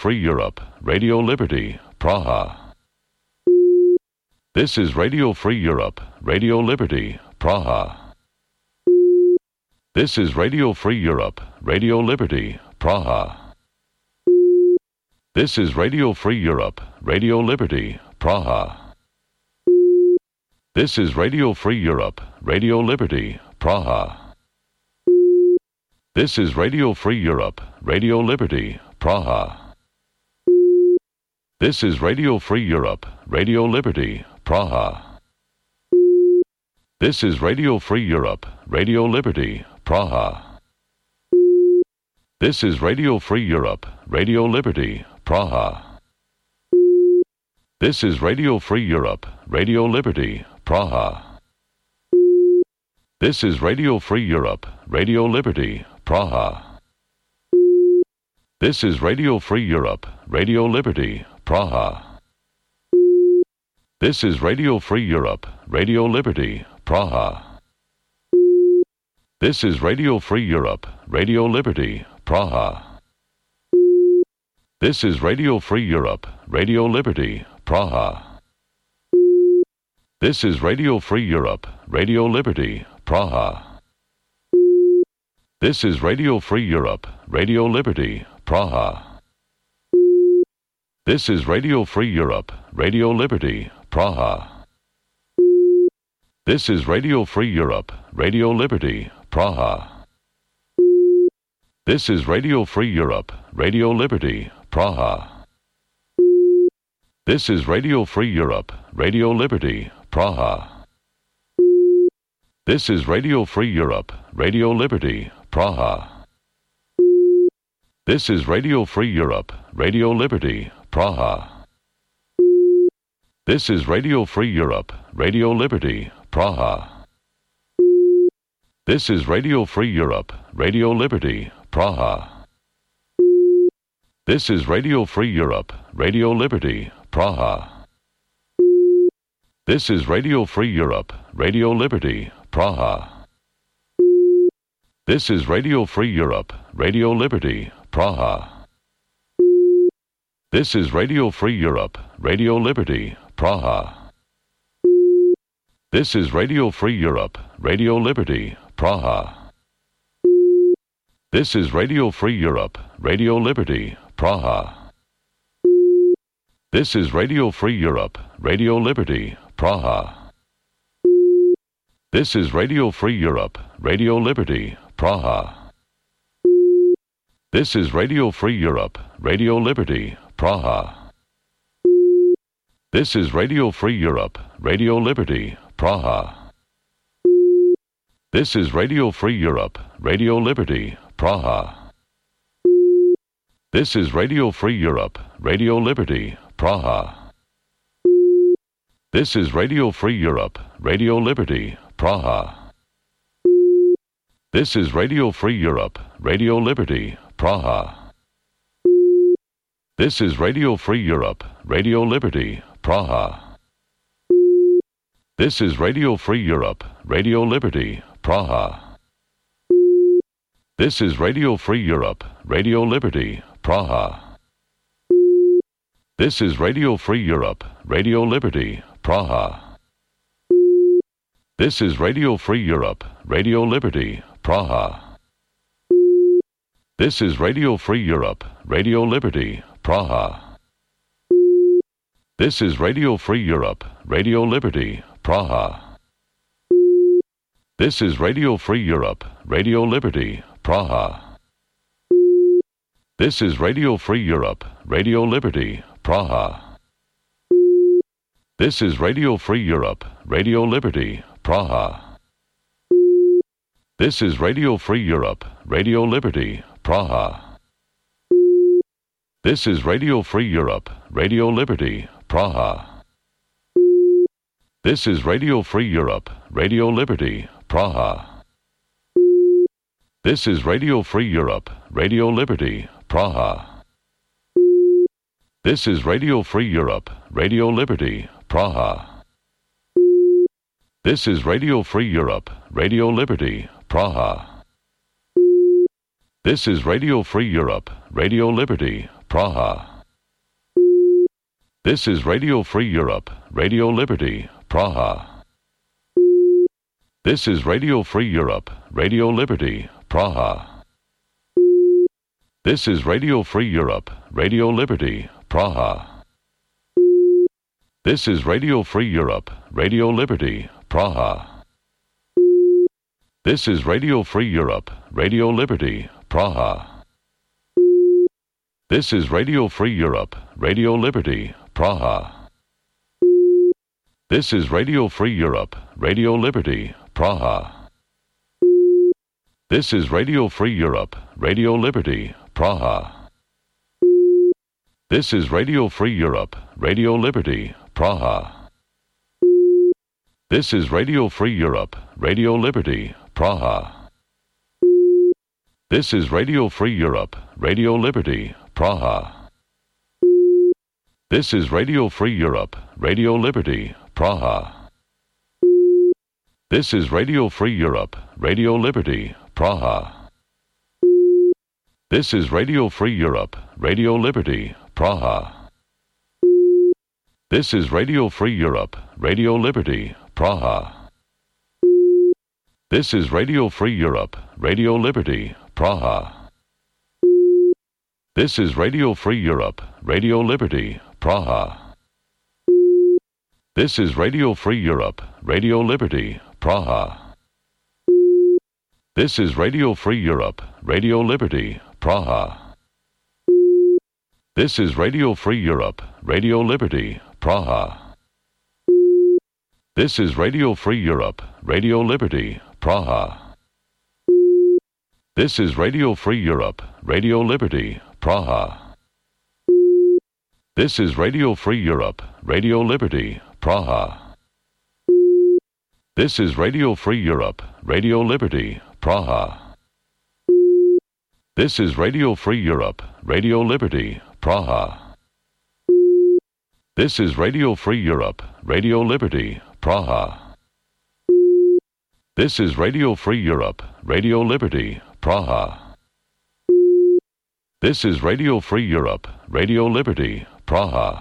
Free Europe, Radio Liberty, Praha. This is Radio Free Europe, Radio Liberty, Praha. This is Radio Free Europe, Radio Liberty, Praha. This is Radio Free Europe, Radio Liberty, Praha. This is Radio Free Europe, Radio Liberty, Praha. This is Radio Free Europe, Radio Liberty, Praha. This is Radio Free Europe, Radio Liberty, Praha. This is Radio Free Europe, Radio Liberty, Praha. This is Radio Free Europe, Radio Liberty, Praha. This is Radio Free Europe, Radio Liberty, Praha. This is Radio Free Europe, Radio Liberty, Praha. This is Radio Free Europe, Radio Liberty, Praha. This is Radio Free Europe, Radio Liberty, Praha. This is Radio Free Europe, Radio Liberty, Praha. This is Radio Free Europe, Radio Liberty, Praha. This is Radio Free Europe, Radio Liberty, Praha. This is Radio Free Europe, Radio Liberty, Praha. This is Radio Free Europe, Radio Liberty, Praha. This is Radio Free Europe, Radio Liberty, Praha. This is Radio Free Europe, Radio Liberty, Praha. This is Radio Free Europe, Radio Liberty, Praha. This is Radio Free Europe, Radio Liberty, Praha. This is Radio Free Europe, Radio Liberty, Praha. This is Radio Free Europe, Radio Liberty, Praha. This is Radio Free Europe, Radio Liberty, Praha. This is Radio Free Europe, Radio Liberty, Praha. This is Radio Free Europe, Radio Liberty, Praha. This is Radio Free Europe, Radio Liberty, Praha. This is Radio Free Europe, Radio Liberty, Praha. This is Radio Free Europe, Radio Liberty, Praha. This is Radio Free Europe, Radio Liberty, Praha. This is Radio Free Europe, Radio Liberty, Praha. This is Radio Free Europe, Radio Liberty, Praha. This is Radio Free Europe, Radio Liberty, Praha. This is Radio Free Europe, Radio Liberty, Praha. This is Radio Free Europe, Radio Liberty, Praha. This is Radio Free Europe, Radio Liberty, Praha. This is Radio Free Europe, Radio Liberty, Praha. This is Radio Free Europe, Radio Liberty, Praha. This is Radio Free Europe, Radio Liberty, Praha. This is Radio Free Europe, Radio Liberty, Praha. This is Radio Free Europe, Radio Liberty, Praha. This is Radio Free Europe, Radio Liberty, Praha. This is Radio Free Europe, Radio Liberty, Praha. This is Radio Free Europe, Radio Liberty, Praha. This is Radio Free Europe, Radio Liberty, Praha. This is Radio Free Europe, Radio Liberty, Praha. This is Radio Free Europe, Radio Liberty, Praha. This is Radio Free Europe, Radio Liberty, Praha. This is Radio Free Europe, Radio Liberty, Praha. This is Radio Free Europe, Radio Liberty, Praha. This is Radio Free Europe, Radio Liberty, Praha. This is Radio Free Europe, Radio Liberty, Praha. This is Radio Free Europe, Radio Liberty, Praha. This is Radio Free Europe, Radio Liberty, Praha. This is Radio Free Europe, Radio Liberty, Praha. This is Radio Free Europe, Radio Liberty, Praha. This is Radio Free Europe, Radio Liberty, Praha. This is Radio Free Europe, Radio Liberty, Praha. This is Radio Free Europe, Radio Liberty, Praha. This is Radio Free Europe, Radio Liberty, Praha. This is Radio Free Europe, Radio Liberty, Praha. This is Radio Free Europe, Radio Liberty, Praha. This is Radio Free Europe, Radio Liberty, Praha. This is Radio Free Europe, Radio Liberty, Praha. This is Radio Free Europe, Radio Liberty, Praha. This is Radio Free Europe, Radio Liberty, Praha. This is Radio Free Europe, Radio Liberty, Praha. This is Radio Free Europe, Radio Liberty, Praha. This is Radio Free Europe, Radio Liberty, Praha. This is Radio Free Europe, Radio Liberty, Praha. This is Radio Free Europe, Radio Liberty, Praha. This is Radio Free Europe, Radio Liberty, Praha. This is Radio Free Europe, Radio Liberty, Praha. This is Radio Free Europe, Radio Liberty, Praha. This is Radio Free Europe, Radio Liberty, Praha. This is Radio Free Europe, Radio Liberty, Praha. This is Radio Free Europe, Radio Liberty, Praha. This is Radio Free Europe, Radio Liberty, Praha. This is Radio Free Europe, Radio Liberty, Praha. This is Radio Free Europe, Radio Liberty, Praha. This is Radio Free Europe, Radio Liberty, Praha. This is Radio Free Europe, Radio Liberty, Praha. This is Radio Free Europe, Radio Liberty, Praha.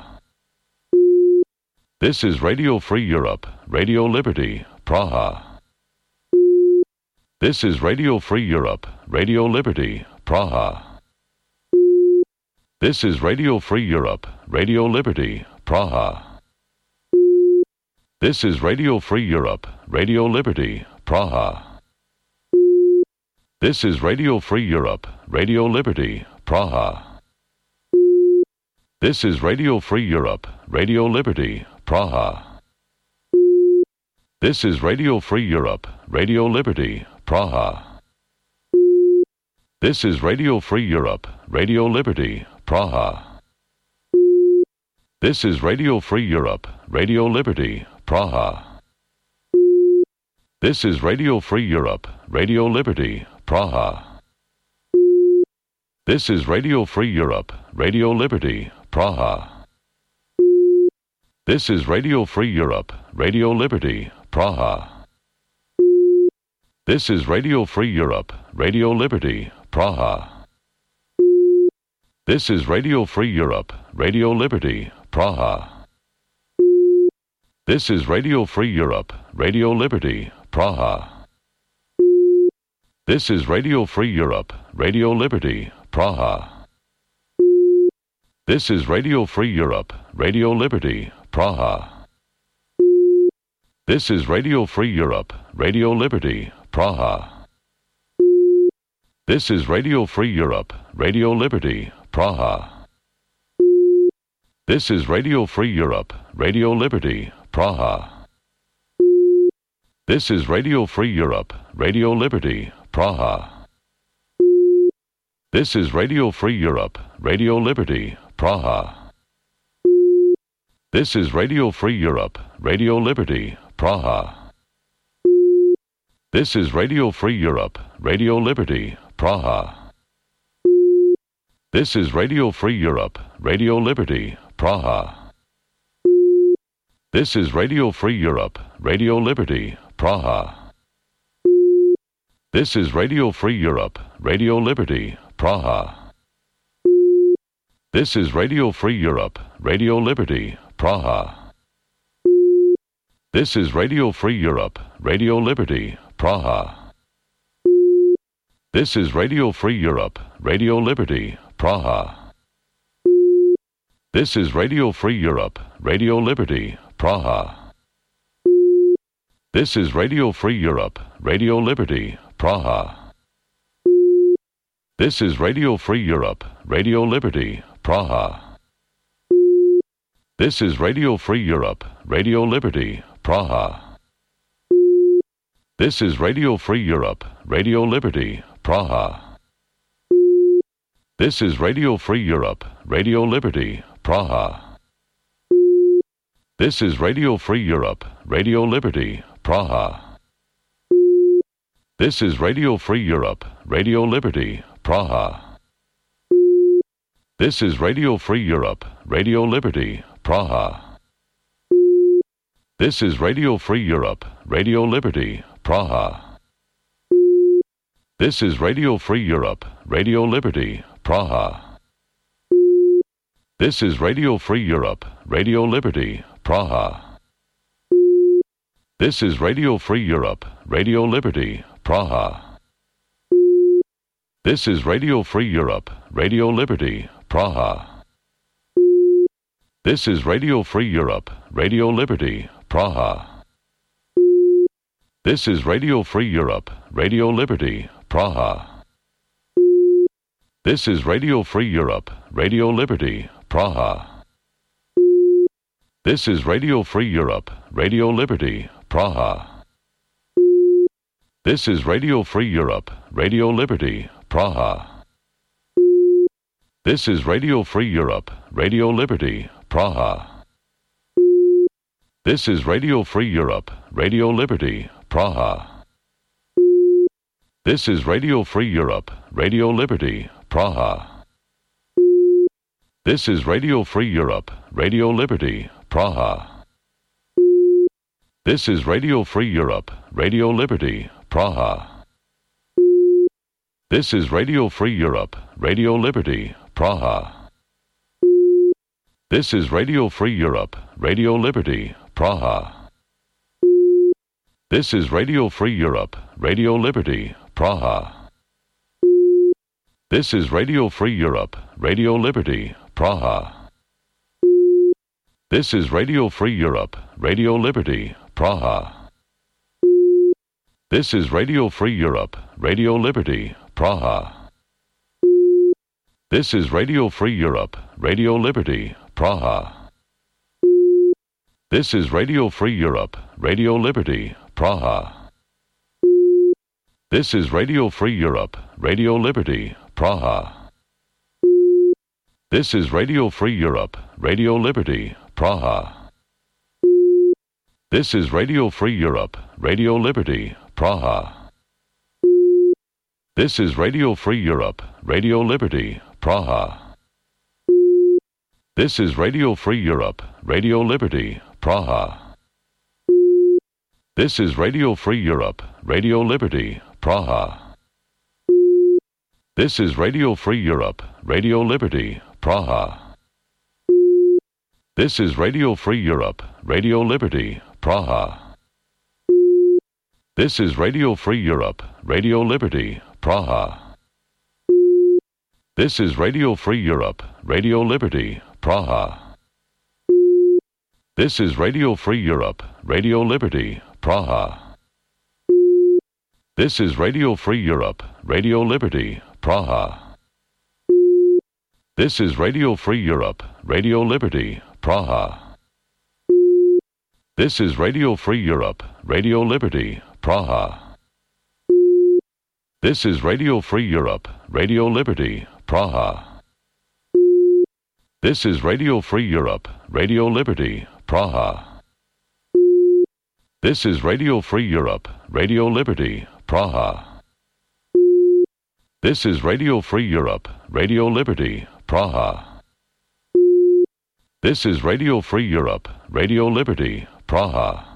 This is Radio Free Europe, Radio Liberty, Praha. This is Radio Free Europe, Radio Liberty, Praha. This is Radio Free Europe, Radio Liberty, Praha. This is Radio Free Europe, Radio Liberty, Praha. This is Radio Free Europe, Radio Liberty, Praha. This is Radio Free Europe, Radio Liberty, Praha. This is Radio Free Europe, Radio Liberty, Praha. This is Radio Free Europe, Radio Liberty, Praha. This is Radio Free Europe, Radio Liberty, Praha. This is Radio Free Europe, Radio Liberty, Praha. This is Radio Free Europe, Radio Liberty, Praha. This is Radio Free Europe, Radio Liberty, Praha. This is Radio Free Europe, Radio Liberty, Praha. This is Radio Free Europe, Radio Liberty, Praha. This is Radio Free Europe, Radio Liberty, Praha. This is Radio Free Europe, Radio Liberty, Praha. This is Radio Free Europe, Radio Liberty, Praha. This is Radio Free Europe, Radio Liberty, Praha. This is Radio Free Europe, Radio Liberty, Praha. This is Radio Free Europe, Radio Liberty, Praha. This is Radio Free Europe, Radio Liberty, Praha. This is Radio Free Europe, Radio Liberty, Praha. This is Radio Free Europe, Radio Liberty, Praha. This is Radio Free Europe, Radio Liberty, Praha. This is Radio Free Europe, Radio Liberty, Praha. This is Radio Free Europe, Radio Liberty, Praha. This is Radio Free Europe, Radio Liberty, Praha. This is Radio Free Europe, Radio Liberty, Praha. This is Radio Free Europe, Radio Liberty, Praha. This is Radio Free Europe, Radio Liberty, Praha. This is Radio Free Europe, Radio Liberty, Praha. This is Radio Free Europe, Radio Liberty, Praha. This is Radio Free Europe, Radio Liberty, Praha. This is Radio Free Europe, Radio Liberty, Praha. This is Radio Free Europe, Radio Liberty, Praha. This is Radio Free Europe, Radio Liberty, Praha. This is Radio Free Europe, Radio Liberty, Praha. This is Radio Free Europe, Radio Liberty, Praha. This is Radio Free Europe, Radio Liberty, Praha. This is Radio Free Europe, Radio Liberty, Praha. This is Radio Free Europe, Radio Liberty, Praha. This is Radio Free Europe, Radio Liberty, Praha. This is Radio Free Europe, Radio Liberty, Praha. This is Radio Free Europe, Radio Liberty, Praha. This is Radio Free Europe, Radio Liberty, Praha. This is Radio Free Europe, Radio Liberty, Praha. This is Radio Free Europe, Radio Liberty, Praha. This is Radio Free Europe, Radio Liberty, Praha. This is Radio Free Europe, Radio Liberty, Praha. This is Radio Free Europe, Radio Liberty, Praha. This is Radio Free Europe, Radio Liberty, Praha. This is Radio Free Europe, Radio Liberty, Praha. This is Radio Free Europe, Radio Liberty, Praha. This is Radio Free Europe, Radio Liberty, Praha. This is Radio Free Europe, Radio Liberty, Praha. This is Radio Free Europe, Radio Liberty, Praha. This is Radio Free Europe, Radio Liberty, Praha. This is Radio Free Europe, Radio Liberty, Praha. This is Radio Free Europe, Radio Liberty, Praha. This is Radio Free Europe, Radio Liberty, Praha. This is Radio Free Europe, Radio Liberty, Praha. This is Radio Free Europe, Radio Liberty, Praha. This is Radio Free Europe, Radio Liberty, Praha. This is Radio Free Europe, Radio Liberty, Praha. This is Radio Free Europe, Radio Liberty, Praha. This is Radio Free Europe, Radio Liberty, Praha. This is Radio Free Europe, Radio Liberty, Praha. This is Radio Free Europe, Radio Liberty, Praha. This is Radio Free Europe, Radio Liberty, Praha. This is Radio Free Europe, Radio Liberty, Praha. This is Radio Free Europe, Radio Liberty, Praha. This is Radio Free Europe, Radio Liberty, Praha. This is Radio Free Europe, Radio Liberty, Praha. This is Radio Free Europe, Radio Liberty, Praha. This is Radio Free Europe, Radio Liberty, Praha. This is Radio Free Europe, Radio Liberty, Praha. This is Radio Free Europe, Radio Liberty, Praha. This is Radio Free Europe, Radio Liberty, Praha. This is Radio Free Europe, Radio Liberty, Praha. This is Radio Free Europe, Radio Liberty, Praha. This is Radio Free Europe, Radio Liberty, Praha.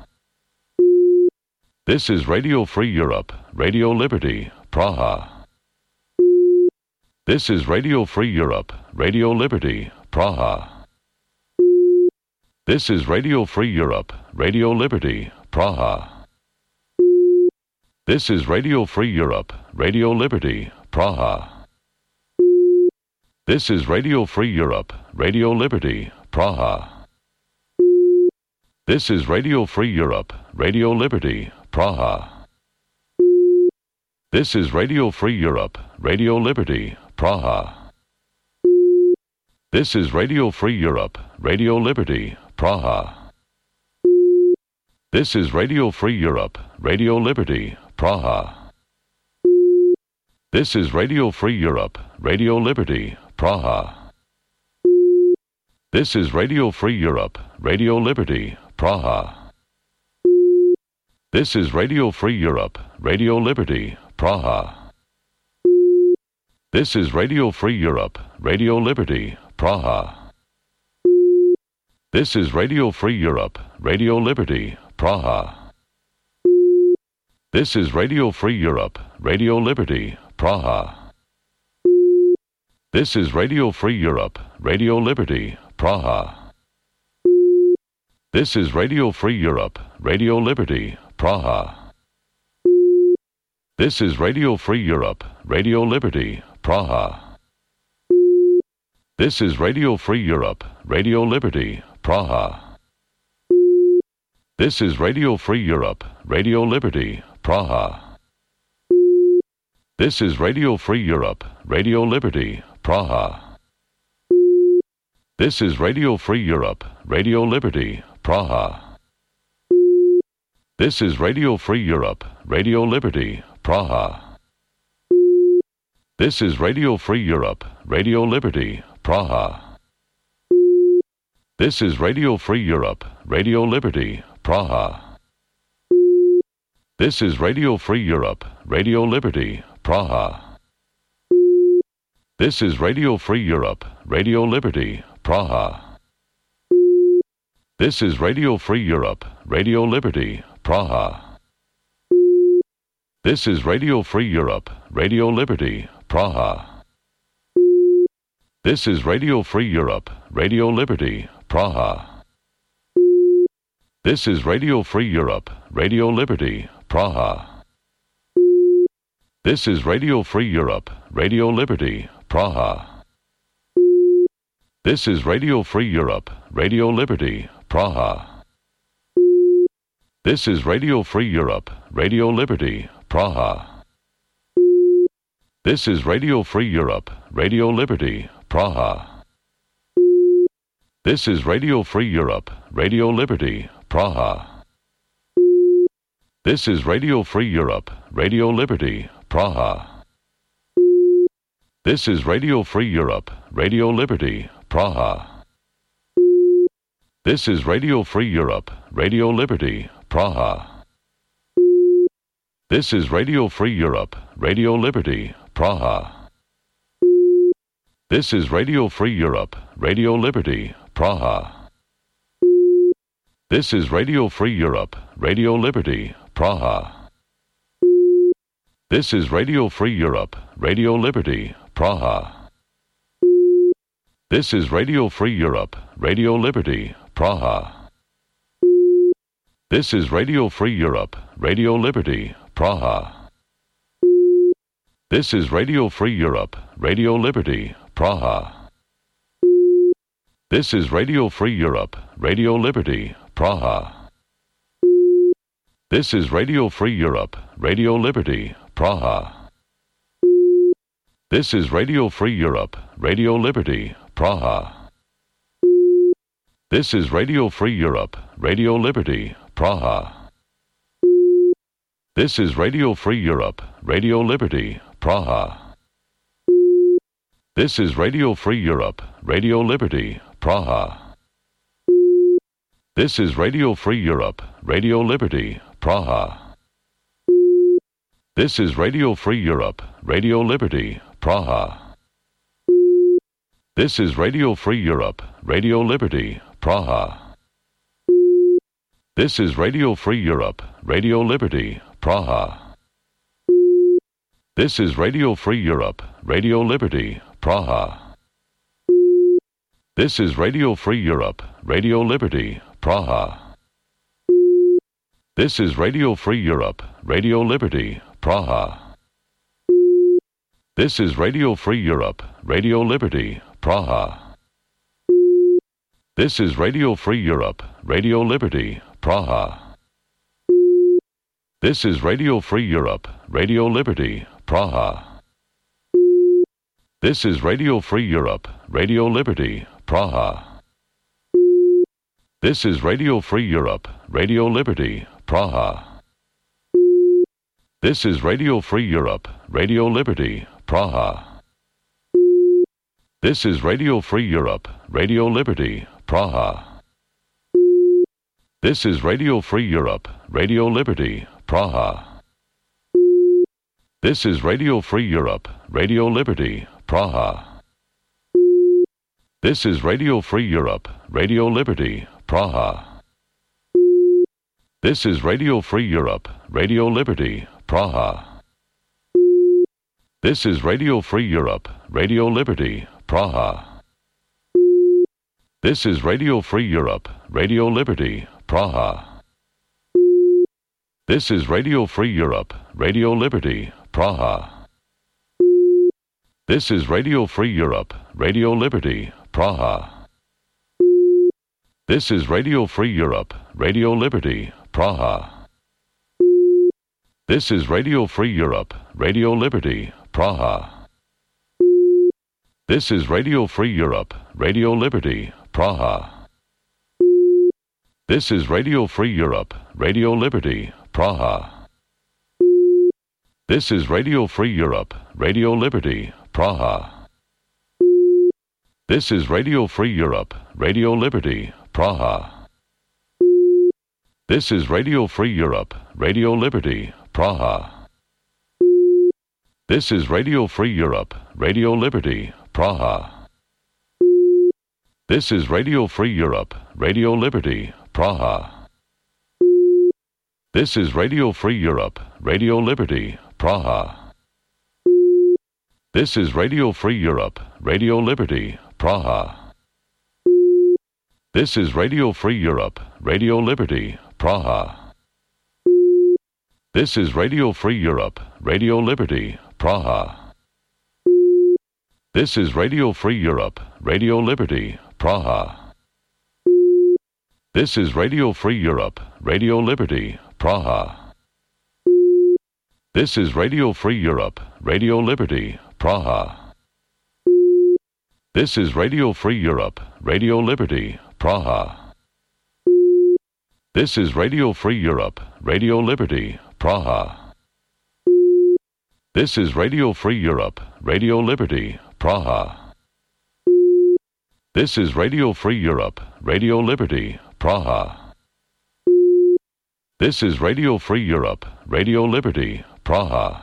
This is Radio Free Europe, Radio Liberty, Praha. This is Radio Free Europe, Radio Liberty, Praha. This is Radio Free Europe, Radio Liberty, Praha. This is Radio Free Europe, Radio Liberty, Praha. This is Radio Free Europe, Radio Liberty, Praha. This is Radio Free Europe, Radio Liberty, Praha. This is Radio Free Europe, Radio Liberty, Praha. This is Radio Free Europe, Radio Liberty, Praha. This is Radio Free Europe, Radio Liberty, Praha. This is Radio Free Europe, Radio Liberty, Praha. This is Radio Free Europe, Radio Liberty, Praha. This is Radio Free Europe, Radio Liberty, Praha. This is Radio Free Europe, Radio Liberty, Praha. This is Radio Free Europe, Radio Liberty, Praha. This is Radio Free Europe, Radio Liberty, Praha. This is Radio Free Europe, Radio Liberty, Praha. This is Radio Free Europe, Radio Liberty, Praha. This is Radio Free Europe, Radio Liberty, Praha. This is Radio Free Europe, Radio Liberty, Praha. This is Radio Free Europe, Radio Liberty, Praha. This is Radio Free Europe, Radio Liberty, Praha. This is Radio Free Europe, Radio Liberty, Praha. This is Radio Free Europe, Radio Liberty, Praha. This is Radio Free Europe, Radio Liberty, Praha. This is Radio Free Europe, Radio Liberty, Praha. This is Radio Free Europe, Radio Liberty, Praha. This is Radio Free Europe, Radio Liberty, Praha. This is Radio Free Europe, Radio Liberty, Praha. This is Radio Free Europe, Radio Liberty, Praha. This is Radio Free Europe, Radio Liberty, Praha. This is Radio Free Europe, Radio Liberty, Praha. This is Radio Free Europe, Radio Liberty, Praha. This is Radio Free Europe, Radio Liberty, Praha. This is Radio Free Europe, Radio Liberty, Praha. This is Radio Free Europe, Radio Liberty, Praha. This is Radio Free Europe, Radio Liberty, Praha. This is Radio Free Europe, Radio Liberty, Praha. This is Radio Free Europe, Radio Liberty, Praha. This is Radio Free Europe, Radio Liberty, Praha. This is Radio Free Europe, Radio Liberty, Praha. This is Radio Free Europe, Radio Liberty, Praha. This is Radio Free Europe, Radio Liberty, Praha. This is Radio Free Europe, Radio Liberty, Praha. This is Radio Free Europe, Radio Liberty, Praha. This is Radio Free Europe, Radio Liberty, Praha. This is Radio Free Europe, Radio Liberty, Praha. This is Radio Free Europe, Radio Liberty, Praha. This is Radio Free Europe, Radio Liberty, Praha. This is Radio Free Europe, Radio Liberty, Praha. This is Radio Free Europe, Radio Liberty, Praha. This is Radio Free Europe, Radio Liberty, Praha. This is Radio Free Europe, Radio Liberty, Praha. This is Radio Free Europe, Radio Liberty, Praha. This is Radio Free Europe, Radio Liberty, Praha. This is Radio Free Europe, Radio Liberty, Praha. This is Radio Free Europe, Radio Liberty, Praha. This is Radio Free Europe, Radio Liberty, Praha. This is Radio Free Europe, Radio Liberty, Praha. This is Radio Free Europe, Radio Liberty, Praha. This is Radio Free Europe, Radio Liberty, Praha. This is Radio Free Europe, Radio Liberty, Praha. This is Radio Free Europe, Radio Liberty, Praha. This is Radio Free Europe, Radio Liberty, Praha. This is Radio Free Europe, Radio Liberty, Praha. This is Radio Free Europe, Radio Liberty, Praha. This is Radio Free Europe, Radio Liberty, Praha. This is Radio Free Europe, Radio Liberty, Praha. This is Radio Free Europe, Radio Liberty, Praha. This is Radio Free Europe, Radio Liberty, Praha. This is Radio Free Europe, Radio Liberty, Praha. This is Radio Free Europe, Radio Liberty, Praha. This is Radio Free Europe, Radio Liberty, Praha. This is Radio Free Europe, Radio Liberty, Praha. This is Radio Free Europe, Radio Liberty, Praha. This is Radio Free Europe, Radio Liberty, Praha. This is Radio Free Europe, Radio Liberty, Praha. This is Radio Free Europe, Radio Liberty, Praha. This is Radio Free Europe, Radio Liberty, Praha. This is Radio Free Europe, Radio Liberty, Praha. This is Radio Free Europe, Radio Liberty, Praha. This is Radio Free Europe, Radio Liberty, Praha. This is Radio Free Europe, Radio Liberty, Praha. This is Radio Free Europe, Radio Liberty, Praha. This is Radio Free Europe, Radio Liberty, Praha. This is Radio Free Europe, Radio Liberty, Praha. This is Radio Free Europe, Radio Liberty, Praha. This is Radio Free Europe, Radio Liberty, Praha. This is Radio Free Europe, Radio Liberty, Praha. This is Radio Free Europe, Radio Liberty, Praha. This is Radio Free Europe, Radio Liberty, Praha. This is Radio Free Europe, Radio Liberty, Praha. This is Radio Free Europe, Radio Liberty, Praha. This is Radio Free Europe, Radio Liberty, Praha. This is Radio Free Europe, Radio Liberty, Praha. This is Radio Free Europe, Radio Liberty, Praha.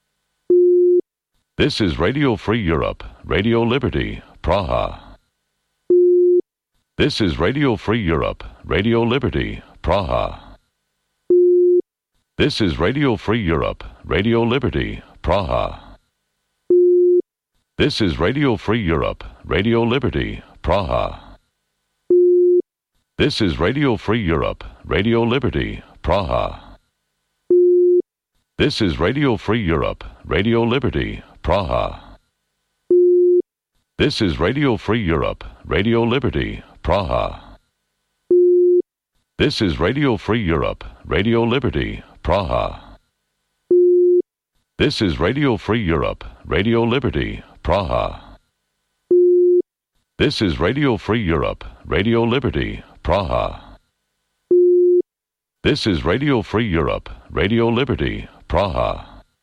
This is Radio Free Europe, Radio Liberty, Praha. This is Radio Free Europe, Radio Liberty, Praha. This is Radio Free Europe, Radio Liberty, Praha. This is Radio Free Europe, Radio Liberty, Praha. This is Radio Free Europe, Radio Liberty, Praha. This is Radio Free Europe, Radio Liberty, Praha. This is Radio Free Europe, Radio Liberty, Praha. This is Radio Free Europe, Radio Liberty, Praha. This is Radio Free Europe, Radio Liberty, Praha. This is Radio Free Europe, Radio Liberty, Praha. This is Radio Free Europe, Radio Liberty, Praha.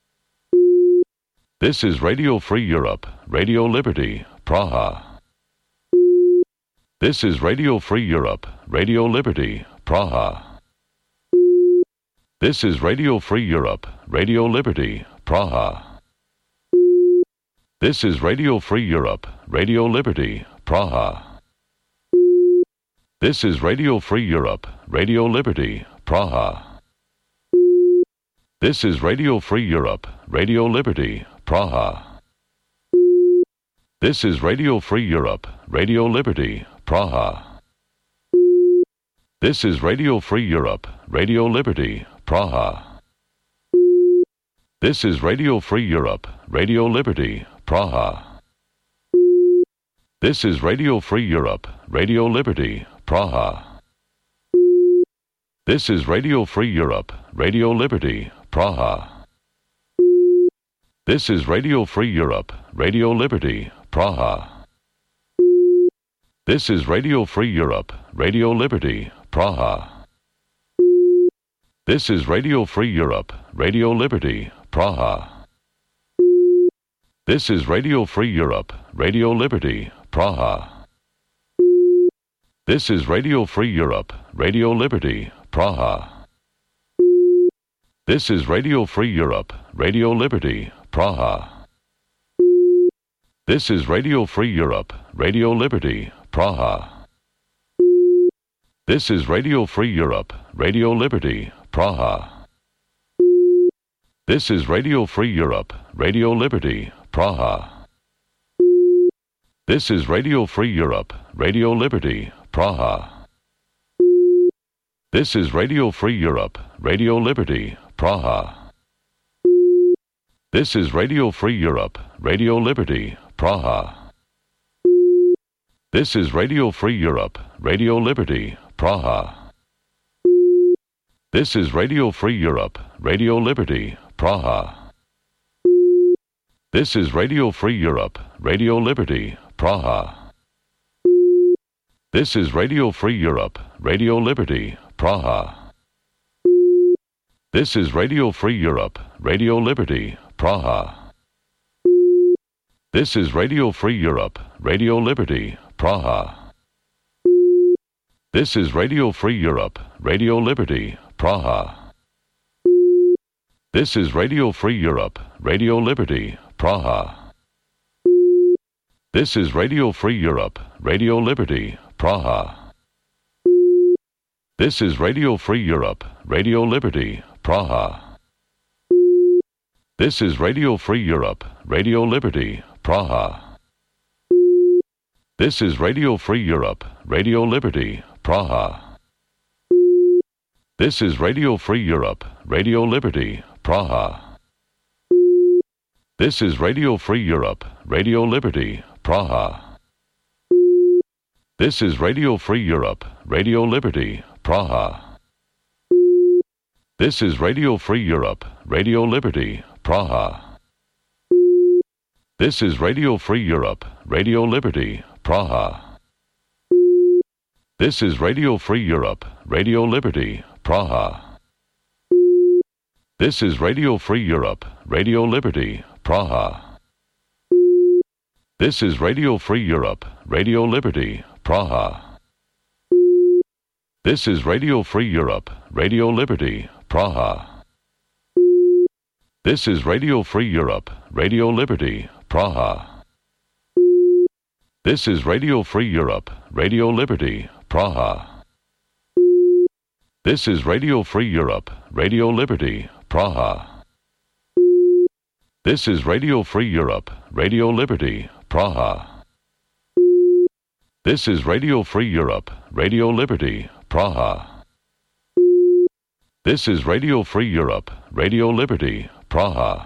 This is Radio Free Europe, Radio Liberty, Praha. This is Radio Free Europe, Radio Liberty, Praha. This is Radio Free Europe, Radio Liberty, Praha. This is Radio Free Europe, Radio Liberty, Praha. This is Radio Free Europe, Radio Liberty, Praha. This is Radio Free Europe, Radio Liberty, Praha. This is Radio Free Europe, Radio Liberty, Praha. This is Radio Free Europe, Radio Liberty, Praha. This is Radio Free Europe, Radio Liberty, Praha. This is Radio Free Europe, Radio Liberty, Praha. This is Radio Free Europe, Radio Liberty, Praha. This is Radio Free Europe, Radio Liberty, Praha. This is Radio Free Europe, Radio Liberty, Praha. This is Radio Free Europe, Radio Liberty, Praha. This is Radio Free Europe, Radio Liberty, Praha. This is Radio Free Europe, Radio Liberty, Praha. This is Radio Free Europe, Radio Liberty, Praha. This is Radio Free Europe, Radio Liberty, Praha. This is Radio Free Europe, Radio Liberty, Praha. This is Radio Free Europe, Radio Liberty, Praha. This is Radio Free Europe, Radio Liberty, Praha. This is Radio Free Europe, Radio Liberty, Praha. This is Radio Free Europe, Radio Liberty, Praha. This is Radio Free Europe, Radio Liberty, Praha. This is Radio Free Europe, Radio Liberty, Praha. This is Radio Free Europe, Radio Liberty, Praha. This is Radio Free Europe, Radio Liberty, Praha. This is Radio Free Europe, Radio Liberty, Praha. This is Radio Free Europe, Radio Liberty, Praha. This is Radio Free Europe, Radio Liberty, Praha. This is Radio Free Europe, Radio Liberty, Praha. This is Radio Free Europe, Radio Liberty, Praha. This is Radio Free Europe, Radio Liberty, Praha. This is Radio Free Europe, Radio Liberty, Praha. This is Radio Free Europe, Radio Liberty, Praha. This is Radio Free Europe, Radio Liberty, Praha. This is Radio Free Europe, Radio Liberty, Praha. This is Radio Free Europe, Radio Liberty, Praha. This is Radio Free Europe, Radio Liberty, Praha. This is Radio Free Europe, Radio Liberty, Praha. This is Radio Free Europe, Radio Liberty, Praha. This is Radio Free Europe, Radio Liberty, Praha. This is Radio Free Europe, Radio Liberty, Praha. This is Radio Free Europe, Radio Liberty, Praha. This is Radio Free Europe, Radio Liberty, Praha. This is Radio Free Europe, Radio Liberty, Praha. This is Radio Free Europe, Radio Liberty, Praha. This is Radio Free Europe, Radio Liberty, Praha. This is Radio Free Europe, Radio Liberty, Praha. This is Radio Free Europe, Radio Liberty, Praha.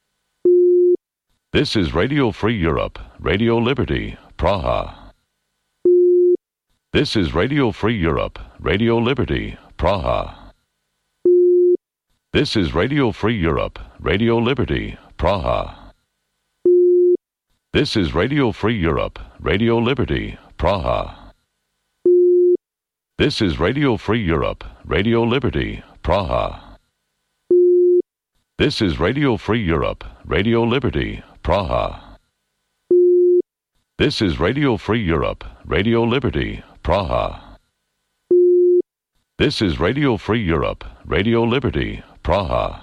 This is Radio Free Europe, Radio Liberty, Praha. This is Radio Free Europe, Radio Liberty, Praha. This is Radio Free Europe, Radio Liberty, Praha. This is Radio Free Europe, Radio Liberty, Praha. This is Radio Free Europe, Radio Liberty, Praha. This is Radio Free Europe, Radio Liberty, Praha. This is Radio Free Europe, Radio Liberty, Praha. This is Radio Free Europe, Radio Liberty, Praha.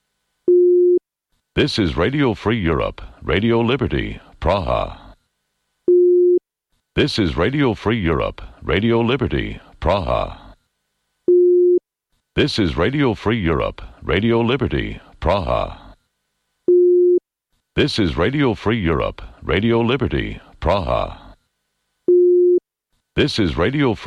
This is Radio Free Europe, Radio Liberty, Praha. This is Radio Free Europe, Radio Liberty, Praha. This is Radio Free Europe, Radio Liberty, Praha. This is Radio Free Europe, Radio Liberty, Praha. This is Radio Free